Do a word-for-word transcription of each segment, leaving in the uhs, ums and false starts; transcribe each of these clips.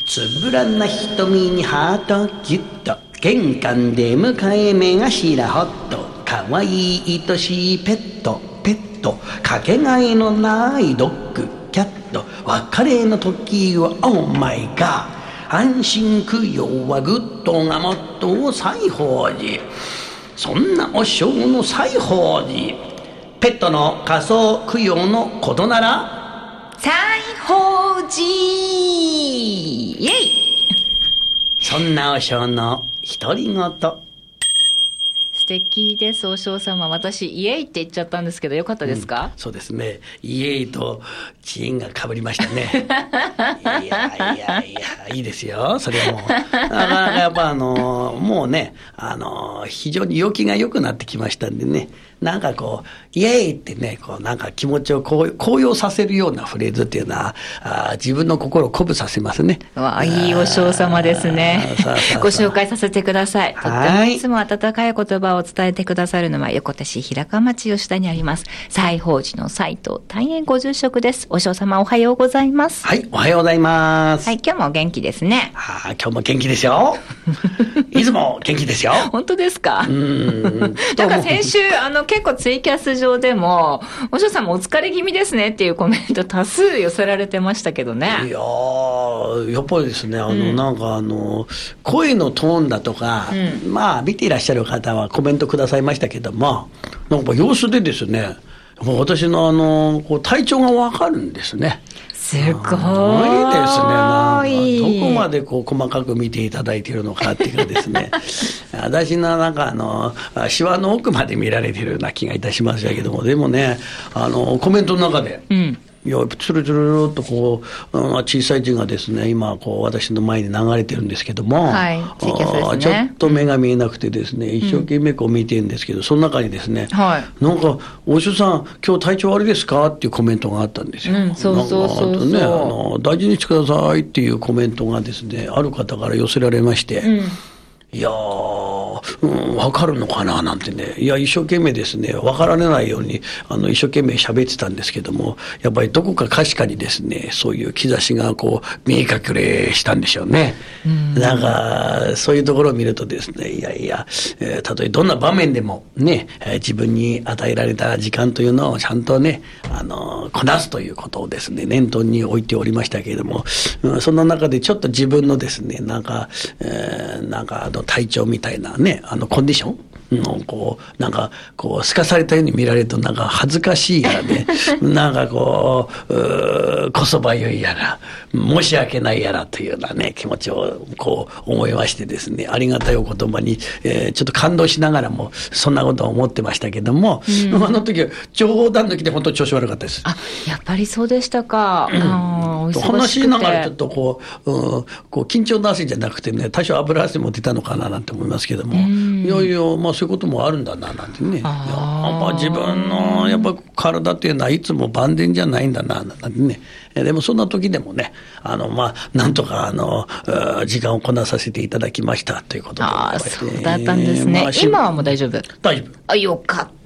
つぶらな瞳にハートギュッと、玄関で迎え目がしらほっと、かわいい愛しいペットペット、かけがえのないドッグキャット、別れの時はオーマイガー、安心供養はグッドがモットー西芳寺。そんなお正の西芳寺、ペットの仮想供養のことなら西芳寺イエイ。 そんなお正の独り言。 素敵です。お嬢様、私イエイって言っちゃったんですけどよかったですか？ うん、そうですね、イエイとチーンがかぶりましたねいやいやいやいいですよ、それはもうなかなかやっぱあのもうね、あの非常に陽気が良くなってきましたんでね、なんかこうイエイってね、こうなんか気持ちを高揚させるようなフレーズっていうのは、あ自分の心を鼓舞させますね。 わあ、いいお嬢様ですね。ご紹介させてください。とってもいつも温かい言葉を伝えてくださるのは横手市平川町吉田にあります西芳寺の斉藤大円ご住職です。お嬢様、おはようございます。 はい、おはようございます。 はい、今日も元気ですね。 あ、今日も元気ですよいつも元気ですよ。 本当ですか？ うーんなんか先週あの結構ツイキャス上でもお嬢様お疲れ気味ですねっていうコメント多数寄せられてましたけどね。いやー、やっぱりですね、あの、うん、なんかあの声のトーンだとか、うん、まあ見ていらっしゃる方はコメントくださいましたけども、なんか様子でですね、私のあのこう体調がわかるんですね。 すごいですね。なんかどこまでこう細かく見ていただいているのかっていうかですね私のなんかあのシワの奥まで見られているような気がいたしましたけども、でもね、あのコメントの中で、うん、いやつるつるっとこう小さい字がですね今こう私の前に流れてるんですけども、 はい、ツイキャスですね、 ちょっと目が見えなくてですね、うん、一生懸命こう見てるんですけど、その中にですね、はい、なんかお師匠さん今日体調悪いですかっていうコメントがあったんですよ、うん、 そうそうそうそう、 ね、あの大事にしてくださいっていうコメントがですねある方から寄せられまして、うん、いやー、うん、分かるのかななんてね、いや一生懸命ですね分かられないようにあの一生懸命喋ってたんですけども、やっぱりどこかかしかにですねそういう兆しがこう見え隠れしたんでしょうね。うん、なんかそういうところを見るとですね、いやいや、えー、たとえどんな場面でもね、えー、自分に与えられた時間というのをちゃんとねあのこなすということをですね念頭に置いておりましたけれども、うん、そんな中でちょっと自分のですねなんか、えー、なんかあの体調みたいなねあのコンディションのこうなんかこうすかされたように見られるとなんか恥ずかしいやらねなんかこう、うこそばゆいやら申し訳ないやらというようなね気持ちをこう思いましてですね、ありがたいお言葉に、えー、ちょっと感動しながらもそんなことを思ってましたけども、うん、あの時は冗談抜きで本当に調子悪かったです。 あ、やっぱりそうでしたか。うん、あ話しながらちょっとこう、うん、こう緊張の汗じゃなくてね多少油汗も出たのかななんて思いますけども、うん、いやいやまあそういうこともあるんだななんてね、やっぱ自分のやっぱ体っていうのはいつも万全じゃないんだななんてね、でもそんな時でもねあのまあなんとかあの時間をこなさせていただきましたということで、 ああそうだったんですね、まあ、今はもう大丈夫？ 大丈夫。 あ、よかった、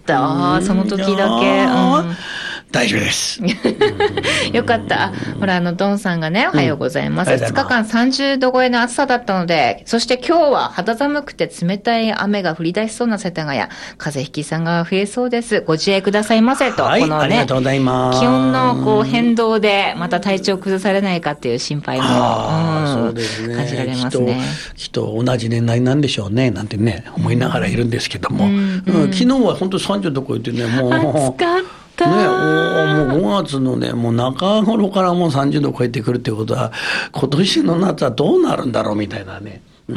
その時だけ、うん大丈夫ですよかった。ほらあのドンさんがね、おはようございます、うん、ふつかかんさんじゅうど超えの暑さだったので、そして今日は肌寒くて冷たい雨が降り出しそうな世田谷、風邪ひきさんが増えそうです、ご自愛くださいませと、 はい、 このねありがとうございます。 気温のこう変動でまた体調崩されないかっていう心配も、 うん、そうですね、 感じられますね。 きっと、きっと同じ年代なんでしょうねなんてね思いながらいるんですけども、うんうんうん、昨日は本当さんじゅうど超えてねもう暑かったね、 もうごがつのねもう中頃からもうさんじゅうど超えてくるっていうことは今年の夏はどうなるんだろうみたいなね、うん、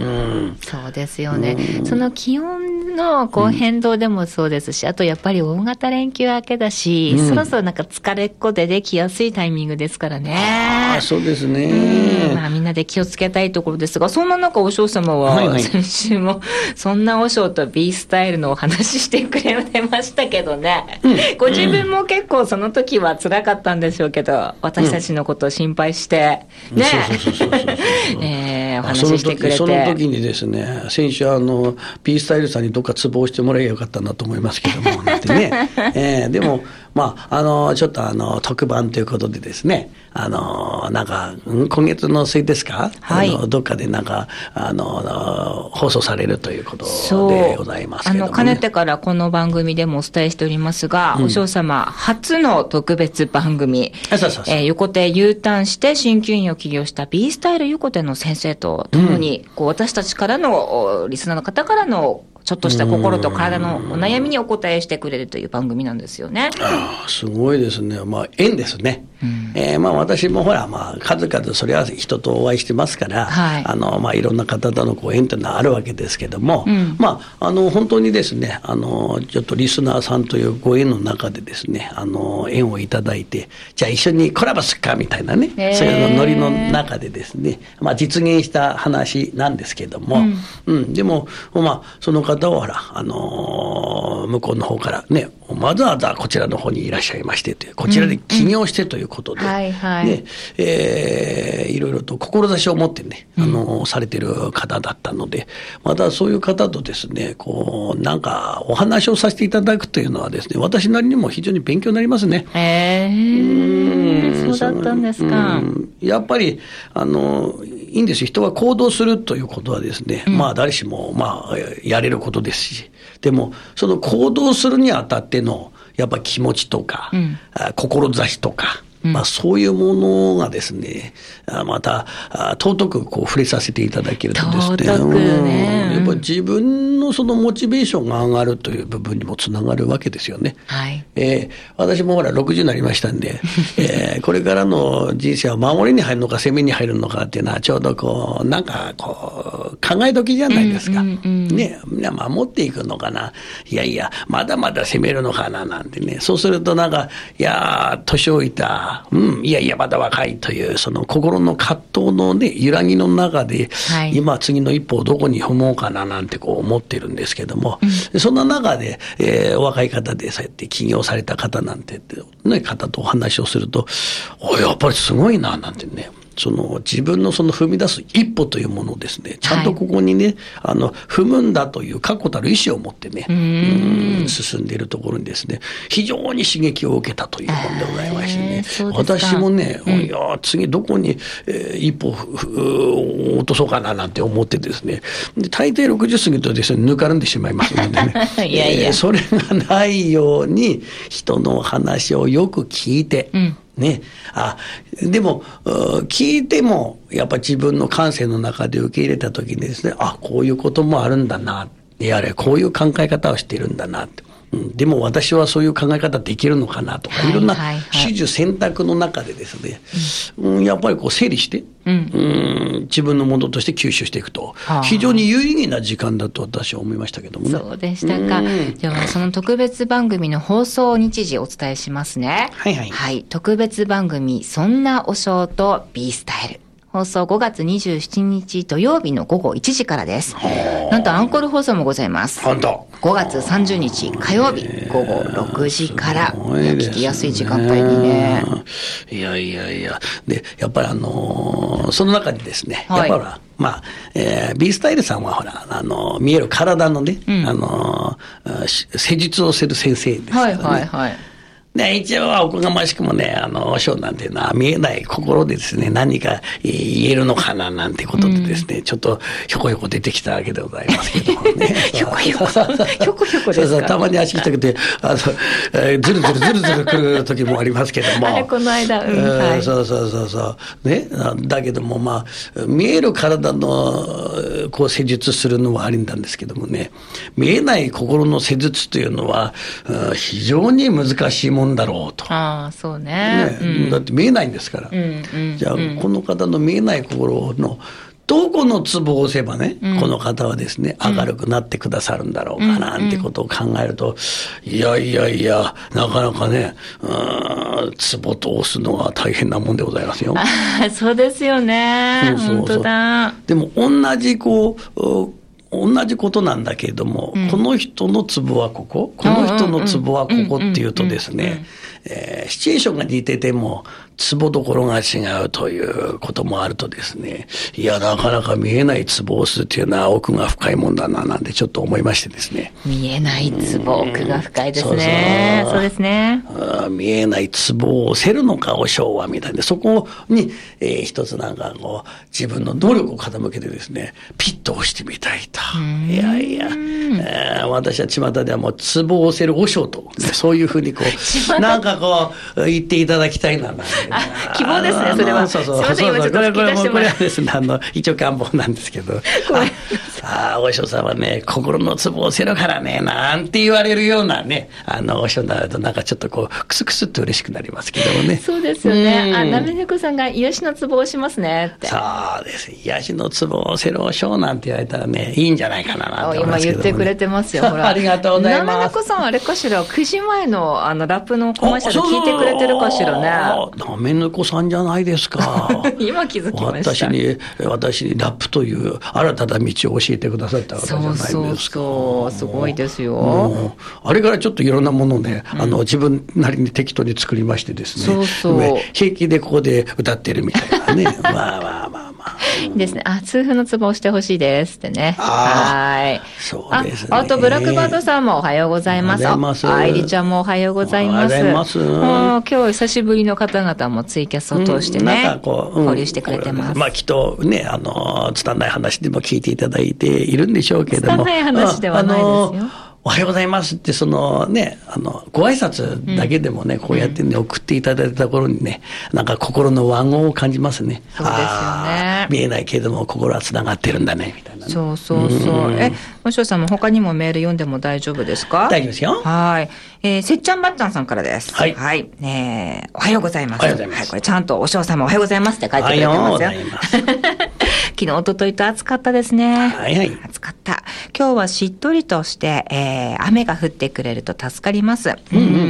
そうですよね、うん、その気温のこう変動でもそうですし、うん、あとやっぱり大型連休明けだし、うん、そろそろなんか疲れっこでできやすいタイミングですからね。 ああそうですね、 うん、まあ、みんなで気をつけたいところですが、そんな中お嬢様は先週もそんなお嬢と B スタイルのお話してくれてましたけどね、うん、ご自分も結構その時は辛かったんでしょうけど、私たちのことを心配してねお話ししてくれて、 その時にですね先週あの P スタイルさんにどっかツボをしてもらえばよかったなと思いますけどもなんてね、えー、でもまあ、あの、ちょっとあの、特番ということでですね、あの、なんか、今月の末ですか、はい、あのどっかでなんか、あの、放送されるということでございますけども、ね、 あの、かねてからこの番組でもお伝えしておりますが、うん、お嬢様、初の特別番組、 そうそうそう、 えー、横手 U ターンして鍼灸院を起業した B スタイル横手の先生とともに、うん、こう私たちからの、リスナーの方からのちょっとした心と体のお悩みにお答えしてくれるという番組なんですよね。 ああ、すごいですね。まあ、縁ですね。うん、えー、まあ私もほら、まあ数々それは人とお会いしてますから、はい、あの、まあいろんな方とのこう縁というのはあるわけですけども、うん、まあ、あの、本当にですね、あの、ちょっとリスナーさんというご縁の中でですね、あの、縁をいただいて、じゃあ一緒にコラボするかみたいなね、そういうノリの中でですね、まあ実現した話なんですけども、うん、うん、でも、まあ、その方はほら、あのー、向こうの方からね、わざわざこちらの方にいらっしゃいましてという、こちらで起業してということで、うんうん、はいはい、ね、えー、いろいろと志を持ってね、あのーうん、されてる方だったので、またそういう方とですね、こう、なんかお話をさせていただくというのはですね、私なりにも非常に勉強になりますね。 へー、うん、そうだったんですか。 うん、やっぱり、あのー、いいんですよ。人は行動するということはですね、うん、まあ誰しも、まあ、やれることですし、でも、その行動するにあたっての、やっぱ気持ちとか、うん、志とか、まあそういうものがですね、また尊くこう触れさせていただけるとですね、 尊くね、 うん、やっぱり自分のそのモチベーションが上がるという部分にもつながるわけですよね。 はい。 えー、私もほらろくじゅうになりましたんで、えー、これからの人生は守りに入るのか攻めに入るのかっていうのはちょうどこうなんかこう考え時じゃないですか。うんうんうん、ね、みんな守っていくのかな。いやいやまだまだ攻めるのかななんてね。そうするとなんかいやー年老いたうん、いやいやまだ若いというその心の葛藤のね揺らぎの中で、はい、今次の一歩をどこに踏もうかななんてこう思ってるんですけども、うん、そんな中で、えー、お若い方でそうやって起業された方なんてね方とお話をするとおやっぱりすごいななんてね。その自分のその踏み出す一歩というものをですね、ちゃんとここにね、はい、あの踏むんだという確固たる意志を持ってね、うん、進んでいるところにですね、非常に刺激を受けたという本でございましてね、私もね、うん、いや次どこに、えー、一歩落とそうかななんて思ってですね、で大抵ろくじゅう過ぎるとですね抜かるんでしまいますのでね、いやいや、えー、それがないように人の話をよく聞いて。うん、ね、あでも聞いてもやっぱ自分の感性の中で受け入れた時にですね、あこういうこともあるんだな、やれこういう考え方をしているんだなって、うん、でも私はそういう考え方できるのかなとか、はい、いろんな種々選択の中でですね、うんうん、やっぱりこう整理して、うんうん、自分のものとして吸収していくと非常に有意義な時間だと私は思いましたけどもね。 そうでしたか。ではその特別番組の放送日時をお伝えしますね。 はいはい、 はい、特別番組そんなお尚と B スタイル、放送ごがつにじゅうしちにち土曜日のごごいちじからです。なんとアンコール放送もございます。 本当ごがつさんじゅうにち火曜日ごごろくじから、ね、聞きやすい時間帯にね。 いやいやいや、でやっぱりあのー、その中にですね、はい、やっぱりまあ、えー、B スタイルさんはほら、あのー、見える体のね、うん、あのー、施術をする先生ですからね。はいはいはい。で一応はおこがましくもね、あの、ショーなんていうのは見えない心でですね、何か言えるのかななんてことでですね、うん、ちょっとひょこひょこ出てきたわけでございますけどもね。 ひょこひょこ。ひょこひょこですか。そうそう、 たまに足きたくて、あの、えー、ずるずるずるずる来る時もありますけども。 あれ、この間、うん、はい。 そうそうそうそう。ね。だけども、まあ、見える体の、こう、施術するのはありなんですけどもね、見えない心の施術というのは、非常に難しいもんだろうと。 ああ、そうね。 ね、うん、だって見えないんですから。うんうん、じゃあ、うん、この方の見えない心のどこのツボを押せばね、うん、この方はですね、明るくなってくださるんだろうかなんてことを考えると、うんうん、いやいやいや、なかなかね、ツボと押すのは大変なもんでございますよ。 あ、そうですよね。そうそうそう、本当だ。 でも同じこう、同じことなんだけれども、うん、この人のツボはここ、この人のツボはここっていうとですね、 えー、シチュエーションが似てても、ツボどころが違うということもあるとですね、いや、なかなか見えないツボを押すっていうのは奥が深いもんだな、なんてちょっと思いましてですね。 見えないツボ、奥が深いですね。そうそう。そうですね。 見えないツボを押せるのか、和尚は、みたいな。そこに、えー、一つなんかこう、自分の努力を傾けてですね、ピッと押してみたいと。いやいや、えー、私は巷ではもうツボを押せる和尚と、ね、そういうふうにこう、なんかこう、言っていただきたいな、なんて。 あ、希望ですね、それは。 そうそうそう。 すいません、今ちょっと聞き出してもらこれはですね、あの、一応願望なんですけど。ああ、お師匠さんはね、心のツボを押せるからね、なんて言われるようなね、あの、お師匠になるとなんかちょっとこう、クスクスっと嬉しくなりますけどもね。 そうですよね。あ、なめねこさんが癒しのツボを押しますねって。 そうです。癒しのツボを押せるお師匠なんて言われたらね、いいんじゃないかな、なんて思いますけどもね。 今言ってくれてますよ、ほら。 ありがとうございます。 なめねこさんあれかしら、くじまえのあの、ラップのコマーシャル聞いてくれてるかしらね。 なめねこさんじゃないですか。 今気づきました。 私に、私にラップという新たな道を教えてくださったわけじゃないですか。そうそうそう、すごいですよ。 あれからちょっといろんなものをね、うん、あの、自分なりに適当に作りましてですね。そうそう。平気でここで歌ってるみたいなね。まあまあまあまあ。 いいですね。あ、痛風のツボをしてほしいですってね。はい。 そうですね。 あ、あとブラックバードさんもおはようございます。あ、愛理ちゃんもおはようございます。おはようございます。今日久しぶりの方々もツイキャスを通してね、うん、なんかこう、うん、交流してくれてます。 まあきっとね、あの、つたない話でも聞いていただいているんでしょうけれども。 つたない話ではないですよ。 おはようございますって、そのね、あの、ご挨拶だけでもね、うん、こうやってね、送っていただいた頃にね、なんか心の和合を感じますね。 そうですよね。 見えないけれども、心はつながってるんだね、みたいな、ね。 そうそうそう。うん、え、おしょうさんも他にもメール読んでも大丈夫ですか？ 大丈夫ですよ。 はい。えー、せっちゃんばっちゃんさんからです。はい。はい。えー、おはようございます。 おはようございます。 はい、これちゃんとおしょうさんもおはようございますって書いてくれてますよ。おはようございます。昨日、おとといと暑かったですね。 はいはい。 暑かった。今日はしっとりとして、えー、雨が降ってくれると助かります。 うんうんうんうん、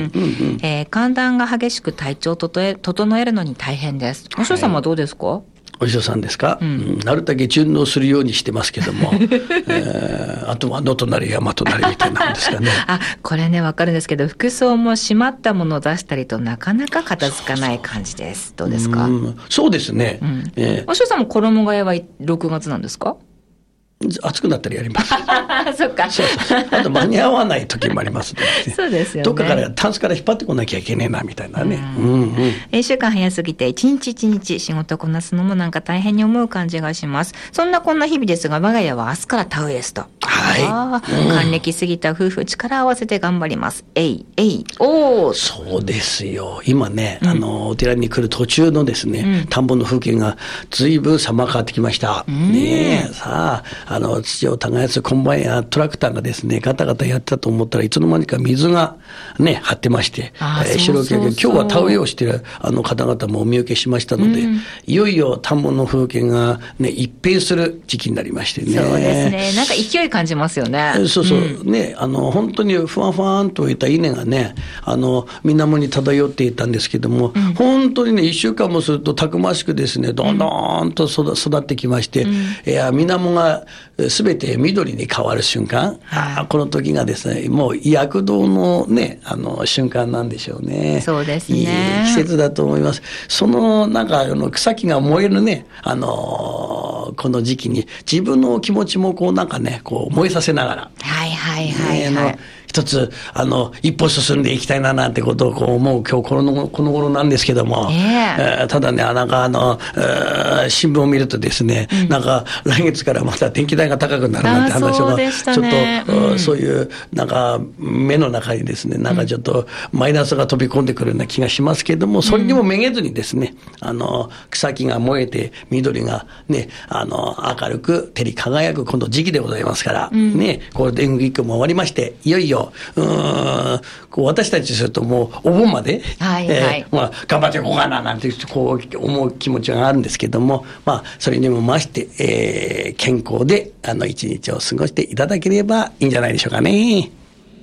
えー、寒暖が激しく体調を整え、整えるのに大変です。おしょうさんはどうですか？はい、 お師匠さんですか、うん、なるだけ順応するようにしてますけども、えー、あとは野となり山となりみたいなんですかね。 あ、これね、わかるんですけど、服装も閉まったものを出したりとなかなか片付かない感じです。そうそう、どうですか？ うん、そうですね。うん、 えー、お師匠さんも衣替えはろくがつなんですか？ 暑くなったらやります。 そっか。 そうそう。あと間に合わない時もありますので、ね。 そうですよね。 どっかからタンスから引っ張ってこなきゃいけねえなみたいなね。うんうんうん、 一週間早すぎて一日一日仕事こなすのもなんか大変に思う感じがします。そんなこんな日々ですが、我が家は明日から田植えですと。 はい。 あうん、還暦過ぎた夫婦力を合わせて頑張ります。えいえいおー。 そうですよ。今ね、うん、あのお寺に来る途中のですね、うん、田んぼの風景がずいぶん様変わってきました。うん、ねえ、さあ。あの土を耕すコンバインやトラクターがですねガタガタやってたと思ったらいつの間にか水がね張ってまして、えー、白木今日は田植えをしているあの方々もお見受けしましたので、うん、いよいよ田んぼの風景がね一変する時期になりましてね。 そうですね。なんか勢い感じますよね。 そうそう、うん、ねあの本当にふわふわんといった稲がねあの水面に漂っていたんですけども、うん、本当にねいっしゅうかんもするとたくましくですねどんどんと育ってきまして、うん、いや水面がすべて緑に変わる瞬間、はい、この時がですねもう躍動のねあの瞬間なんでしょうね。 そうですね。 いい季節だと思います。そのなんかあの草木が燃えるねあのこの時期に自分の気持ちもこうなんかねこう燃えさせながらはいはいはい、はい、 ね、一つあの一歩進んでいきたいななんてことをこう思う今日このこの頃なんですけども、えー、ただねなんかあの、えー、新聞を見るとですね、うん、なんか来月からまた電気代が高くなるなんて話が、ね、ちょっと、うん、そういうなんか目の中にですねなんかちょっとマイナスが飛び込んでくるような気がしますけども、それにもめげずにですねあの草木が燃えて緑がねあの明るく照り輝くこの時期でございますから、うん、ねゴールデンウィークも終わりましていよいようーんこう私たちするともうお盆まで、 はいはいえーまあ、頑張っていこうかななんてこう思う気持ちがあるんですけども、まあ、それにも増して、えー、健康であの一日を過ごしていただければいいんじゃないでしょうかね。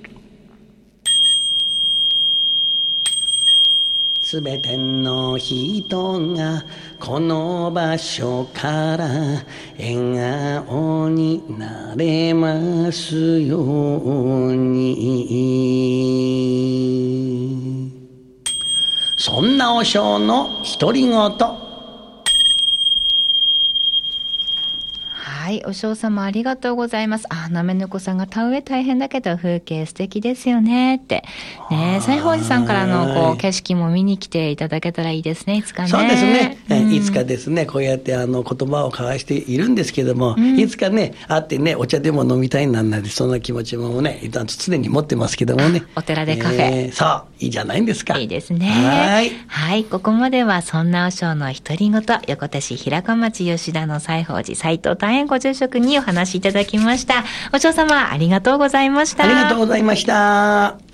すべての人がこの場所から笑顔になれますように。 そんなお正の独り言。 はい、お嬢様ありがとうございます。あ、なめぬこさんが田植え大変だけど風景素敵ですよねってね、西宝寺さんからのこう景色も見に来ていただけたらいいですね、いつかね。 そうですね、 うん、 いつかですね、こうやってあの言葉を交わしているんですけども、うん、いつかね会ってねお茶でも飲みたいなんなんで、そんな気持ちもね常に持ってますけどもね。 お寺でカフェ、えー、そういいじゃないんですか。 いいですね。 はい、 はい、ここまではそんなお正の独り言、横手市平子町吉田の西宝寺斉藤大円ご住職にお話しいただきました。お嬢様ありがとうございました。 ありがとうございました。